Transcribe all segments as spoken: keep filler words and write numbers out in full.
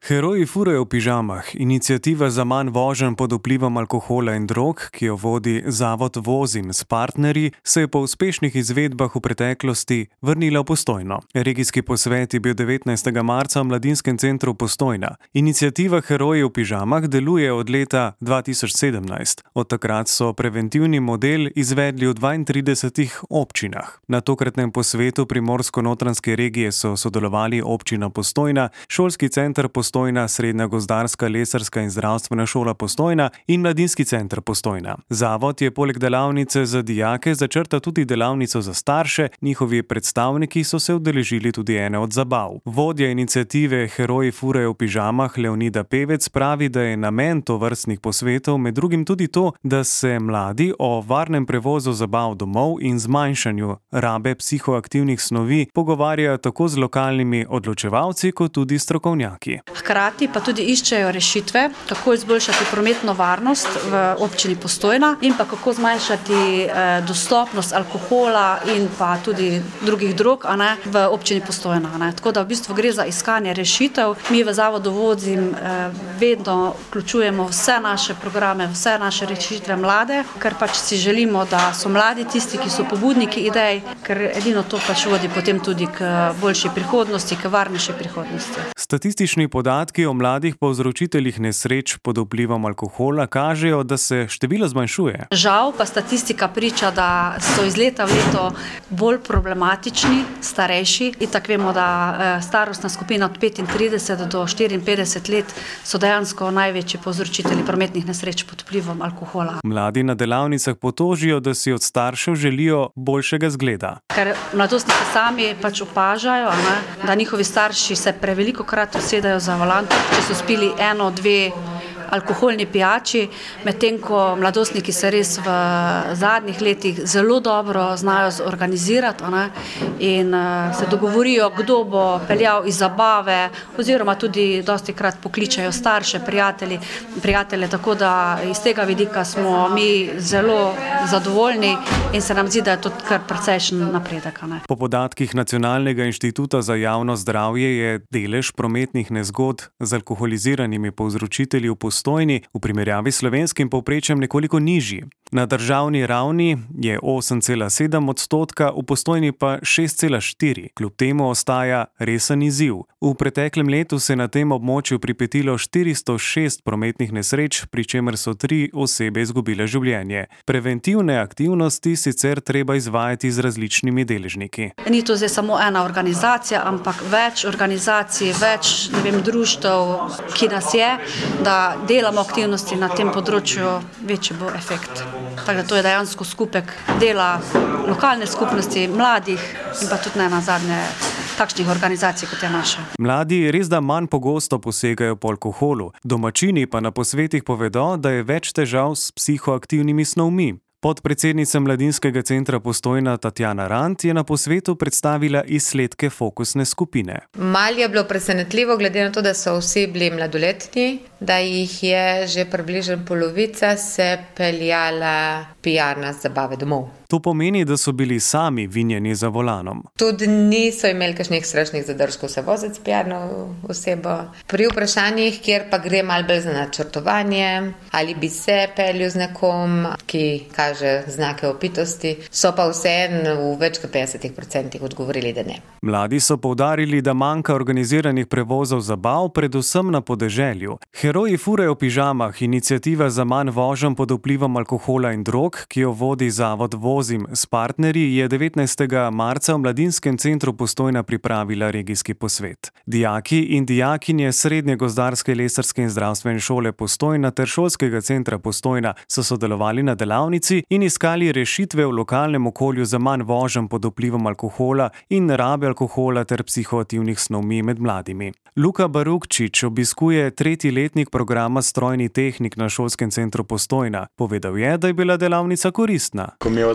Heroji furajo v pižamah, iniciativa za manj voženj pod vplivom alkohola in drog, ki jo vodi Zavod Vozim s partnerji, se je po uspešnih izvedbah v preteklosti vrnila v Postojno. Regijski posvet je bil devetnajstega marca v Mladinskem centru Postojna. Iniciativa Heroji v pižamah deluje od leta dva tisoč sedemnajst. Od takrat so preventivni model izvedli v dvaintridesetih občinah. Na tokratnem posvetu Primorsko-notranjske regije so sodelovali občina Postojna, šolski center Postojna, Srednja gozdarska, lesarska in zdravstvena šola Postojna in Mladinski center Postojna. Zavod je poleg delavnice za dijake začrtal tudi delavnico za starše, njihovi predstavniki so se udeležili tudi ene od zabav. Vodja iniciative Heroji furajo v pižamah Leonida Pevec pravi, da je namen tovrstnih posvetov med drugim tudi to, da se mladi o varnem prevozu zabav domov in zmanjšanju rabe psihoaktivnih snovi pogovarjajo tako z lokalnimi odločevalci kot tudi strokovnjaki. Hkrati pa tudi iščejo rešitve, kako izboljšati prometno varnost v občini Postojna in pa kako zmanjšati eh, dostopnost alkohola in pa tudi drugih drog a ne, v občini Postojna. A ne. Tako da v bistvu gre za iskanje rešitev. Mi v Zavodu Vozim eh, vedno vključujemo vse naše programe, vse naše rešitve mlade, ker pač si želimo, da so mladi tisti, ki so pobudniki idej, ker edino to pač vodi potem tudi k boljši prihodnosti, k varnejši prihodnosti. Statistični podatki o mladih povzročiteljih nesreč pod vplivom alkohola kažejo, da se število zmanjšuje. Žal pa statistika priča, da so iz leta v leto bolj problematični, starejši. In tako vemo, da starostna skupina od petintrideset do štiriinpetdeset let so dejansko največji povzročitelji prometnih nesreč pod vplivom alkohola. Mladi na delavnicah potožijo, da si od staršev želijo boljšega zgleda. Ker mladostniki sami pač opažajo, ne, da njihovi starši se prevelikokrat usedajo za volan, če so spili eno, dve alkoholni pijači, medtem ko mladostniki se res v zadnjih letih zelo dobro znajo zorganizirati ne, in uh, se dogovorijo, kdo bo peljal iz zabave oziroma tudi dostikrat pokličajo starše, prijatelji, prijatelje, tako da iz tega vidika smo mi zelo zadovoljni in se nam zdi, da je to kar precejšen napredek. Ne. Po podatkih Nacionalnega inštituta za javno zdravje je delež prometnih nezgod z alkoholiziranimi povzročitelji v Postojni v primerjavi s slovenskim povprečjem nekoliko nižji. Na državni ravni je osem cela sedem odstotka, v Postojni pa šest cela štiri. Kljub temu ostaja resen izziv. V preteklem letu se je na tem območju pripetilo štiristo šest prometnih nesreč, pri čemer so tri osebe izgubile življenje. Preventivne aktivnosti sicer treba izvajati z različnimi deležniki. Ni to zdaj samo ena organizacija, ampak več organizacij, več ne vem, društev, ki nas je, da delamo aktivnosti na tem področju, večji bo efekt. Tako da to je dejansko skupek dela lokalne skupnosti, mladih in pa tudi ne nazadnje takšnih organizacij, kot je naša. Mladi res da manj pogosto posegajo po alkoholu, domačini pa na posvetih povedo, da je več težav s psihoaktivnimi snovmi. Podpredsednica Mladinskega centra Postojna Tatjana Rant je na posvetu predstavila izsledke fokusne skupine. Malo je bilo presenetljivo, glede na to, da so vsi bili mladoletni, da jih je že približno polovica se peljala pijana z zabave domov. To pomeni, da so bili sami vinjeni za volanom. Tudi niso imeli kakšnih strašnih zadržkov se voziti s pijano osebo. Pri vprašanjih, kjer pa gre malo bolj za načrtovanje, ali bi se peljal z nekom, ki kaže znake opitosti, so pa vseeno v več kot petdesetih odstotkih odgovorili, da ne. Mladi so poudarili, da manjka organiziranih prevozov zabav, predvsem na podeželju. Heroji furajo v pižamah, iniciativa za manj voženj pod vplivom alkohola in drog, ki jo vodi Zavod Vozim s partnerji, je devetnajstega marca v Mladinskem centru Postojna pripravila regijski posvet. Dijaki in dijakinje Srednje gozdarske, lesarske in zdravstvene šole Postojna ter šolskega centra Postojna so sodelovali na delavnici in iskali rešitve v lokalnem okolju za manj voženj pod vplivom alkohola in rabe alkohola ter psihoaktivnih snovmi med mladimi. Luka Barukčič obiskuje tretji letnik programa Strojni tehnik na šolskem centru Postojna. Povedal je, da je bila delavnica koristna. Ko mi je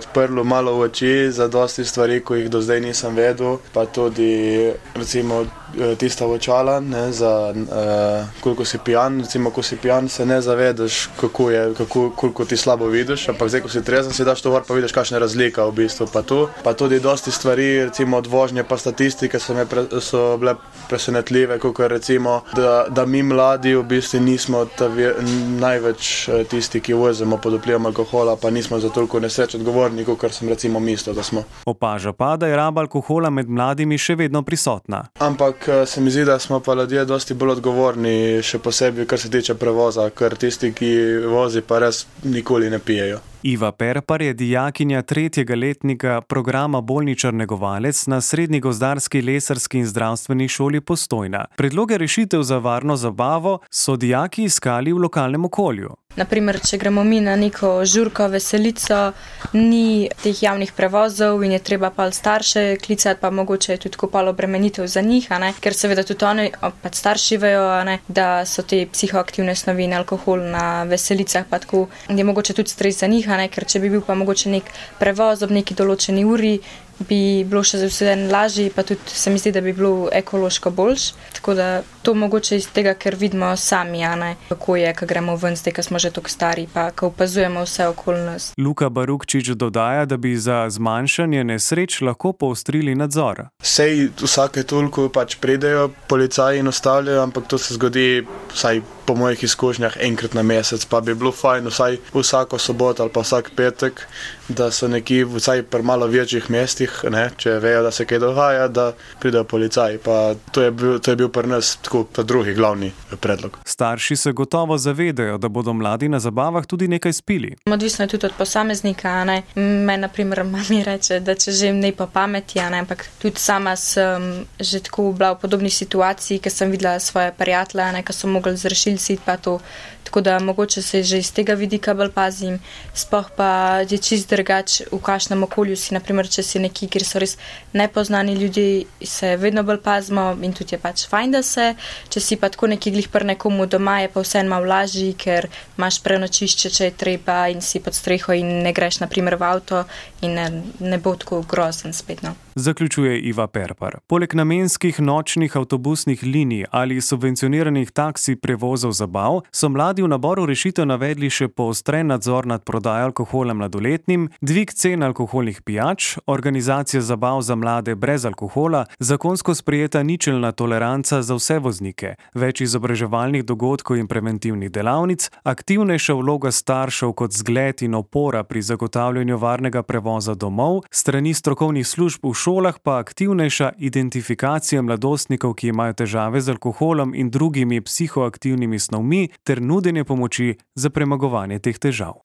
odprlo malo v oči za dosti stvari, ko jih do zdaj nisem vedel, pa tudi recimo tista očala, ne, za uh, koliko si pijan, recimo ko si pijan, se ne zavedaš, kako je, kako, koliko ti slabo vidiš, ampak zdaj, ko si trezen, si daš to gor, pa vidiš, kakšna razlika v bistvu pa tu. Pa tudi dosti stvari, recimo od vožnje pa statistike so, me pre, so bile presenetljive, kot recimo, da, da mi mladi v bistvu nismo tavi, največ tisti, ki vozimo pod vplivom alkohola, pa nismo za toliko nesreč odgovorni, kot sem recimo mislil, da smo. Opaža pa, da je raba alkohola med mladimi še vedno prisotna. Ampak se mi zdi, da smo pa ljudje dosti bolj odgovorni, še posebej, kar se tiče prevoza, ker tisti, ki vozi, pa res nikoli ne pijejo. Iva Perpar je dijakinja tretjega letnika programa Bolničar negovalec na Srednji gozdarski, lesarski in zdravstveni šoli Postojna. Predloge rešitev za varno zabavo so dijaki iskali v lokalnem okolju. Naprimer, če gremo mi na neko žurko, veselico, ni teh javnih prevozov in je treba pa starše klicati, pa mogoče je tudi kopalo obremenitev za njih, a ne? Ker seveda tudi oni, pa starši vejo, a ne? Da so te psihoaktivne snovi in alkohol na veselicah, pa tako je mogoče tudi stres za njih, a ne? Ker če bi bil pa mogoče nek prevoz ob neki določeni uri, bi bilo še za vse lažji, pa tudi se mi zdi, da bi bilo ekološko boljš. Tako da to mogoče iz tega, ker vidimo sami, a ne, kako je, ko gremo ven, zdaj, ko smo že toliko stari, pa ko opazujemo vse okoli nas. Luka Barukčič dodaja, da bi za zmanjšanje nesreč lahko poostrili nadzor. Sej vsake toliko pač pridejo policaji in ustavljajo, ampak to se zgodi vsaj po mojih izkušnjah enkrat na mesec, pa bi bilo fajn vsaj vsako soboto ali pa vsak petek, da so nekje vsaj pri malo večjih mestih, ne, če vejo, da se kaj dogaja, da pridejo policaji. Pa to je bil, to je bil pri nas tako ta drugi glavni predlog. Starši se gotovo zavedajo, da bodo mladi na zabavah tudi nekaj spili. Odvisno je tudi od posameznika, a ne. Meni, na primer, mami reče, da če že ne po pameti, a ne, ampak tudi sama sem že tako bila v podobni situaciji, ker sem videla svoje prijatelje, a ne, ki so mogli z rešilci pa to. Tako da mogoče se že iz tega vidika bolj pazim. Sploh pa je čist drugače, v kakšnem okolju si, naprimer, če si neki, kjer so res nepoznani ljudje, se vedno bolj pazimo in tudi je pač fajn, da se. Če si pa tako neki glih pri nekomu doma, je pa vseeno malo lažji, ker imaš prenočišče, če je treba in si pod streho in ne greš, naprimer, v avto in ne, ne bo tako grozen spet, no. Zaključuje Iva Perpar. Poleg namenskih nočnih avtobusnih linij ali subvencioniranih taksi prevozov zabav, so mladi v naboru rešitev navedli še poostren nadzor nad prodajo alkohola mladoletnim, dvig cen alkoholnih pijač, organizacija zabav za mlade brez alkohola, zakonsko sprejeta ničelna toleranca za vse voznike, več izobraževalnih dogodkov in preventivnih delavnic, aktivnejša vloga staršev kot zgled in opora pri zagotavljanju varnega prevoza domov, strani strokovnih služb v šolah pa aktivnejša identifikacija mladostnikov, ki imajo težave z alkoholom in drugimi psihoaktivnimi snovmi ter nudenje pomoči za premagovanje teh težav.